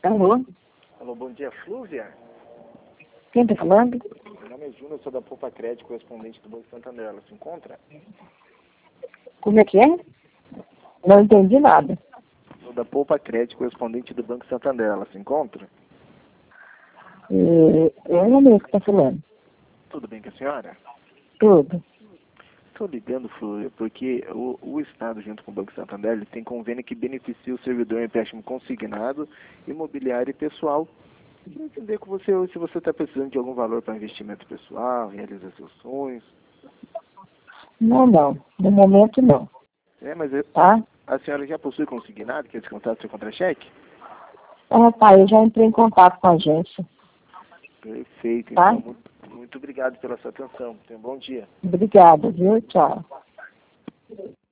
Alô? Alô, bom dia, Flúvia? Quem está falando? Meu nome é Júnior, sou da Poupa Crédito, correspondente do Banco Santander. Ela se encontra? Como é que é? Não entendi nada. Sou da Poupa Crédito, correspondente do Banco Santander. Ela se encontra? É o mesmo que está falando. Tudo bem com a senhora? Tudo. Estou ligando, Flúvia, porque o Estado, junto com o Banco Santander, ele tem convênio que beneficia o servidor em empréstimo consignado, imobiliário e pessoal. Queria entender com você se você está precisando de algum valor para investimento pessoal, realizar seus sonhos. Não. No momento, não. Mas Tá? a senhora já possui consignado, que é descontado seu contra-cheque? Eu já entrei em contato com a agência. Perfeito, Tá? então muito obrigado pela sua atenção. Tenha um bom dia. Obrigada, viu? Tchau.